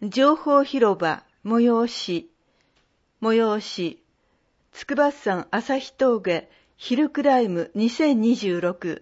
情報広場催し筑波山旭峠ヒルクライム2026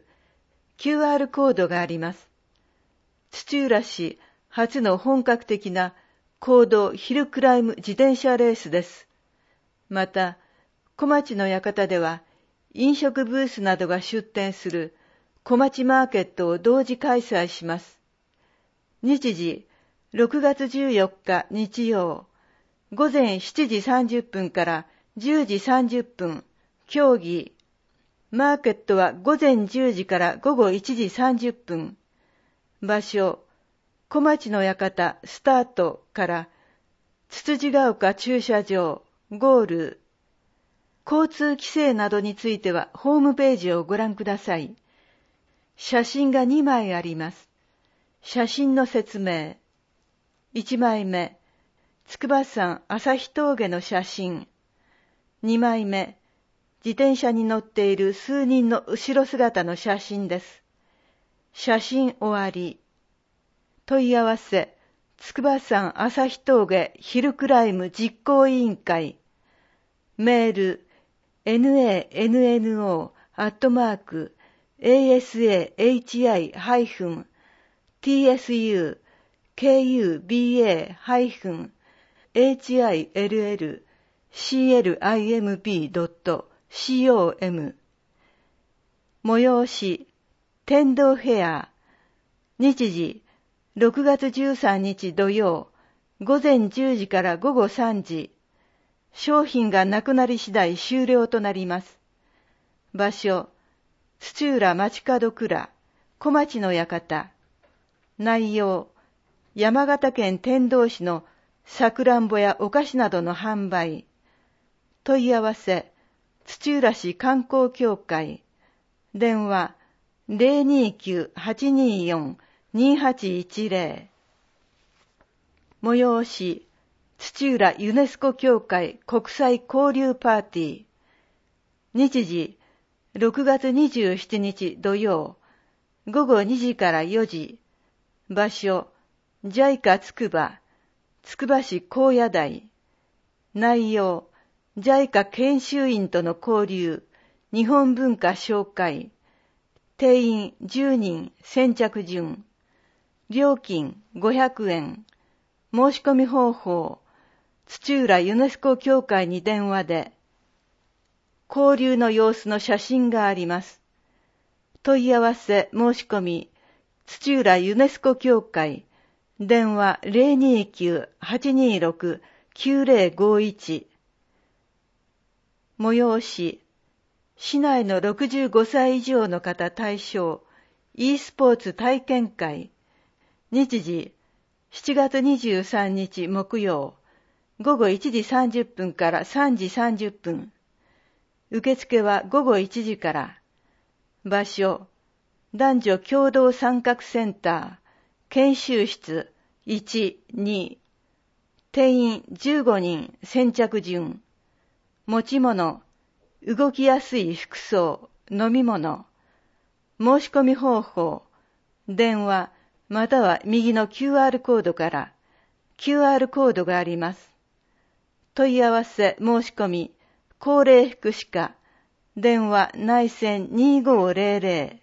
QR コードがあります。土浦市初の本格的な公道ヒルクライム自転車レースです。また、小町の館では飲食ブースなどが出店する小町マーケットを同時開催します。日時6月14日日曜、午前7時30分から10時30分、競技。マーケットは午前10時から午後1時30分。場所、小町の館スタートからつつじが丘駐車場、ゴール。交通規制などについてはホームページをご覧ください。写真が2枚あります。写真の説明。1枚目、筑波山旭峠の写真。2枚目、自転車に乗っている数人の後ろ姿の写真です。写真終わり。問い合わせ、筑波山旭峠ヒルクライム実行委員会。メール、nasa-tsukuba-hill-climb.com 催し、天童フェア。日時、6月13日土曜、午前10時から午後3時。商品がなくなり次第終了となります。場所、土浦町角蔵、小町の館。内容、山形県天童市のさくらんぼやお菓子などの販売。問い合わせ、土浦市観光協会。電話、029-824-2810。催し、土浦ユネスコ協会国際交流パーティー。日時、6月27日土曜、午後2時から4時。場所、JICA つくば、つくば市高野台。内容、JICA 研修員との交流、日本文化紹介。定員10人先着順。料金500円。申し込み方法、土浦ユネスコ協会に電話で。交流の様子の写真があります。問い合わせ申し込み、土浦ユネスコ協会。電話 029-826-9051。催し、市内の65歳以上の方対象、e スポーツ体験会。日時、7月23日木曜、午後1時30分から3時30分。受付は午後1時から。場所、男女共同参画センター、研修室1、2。定員15人先着順。持ち物、動きやすい服装、飲み物。申し込み方法、電話、または右の QR コードから。QR コードがあります。問い合わせ申し込み、高齢福祉課。電話内線2500。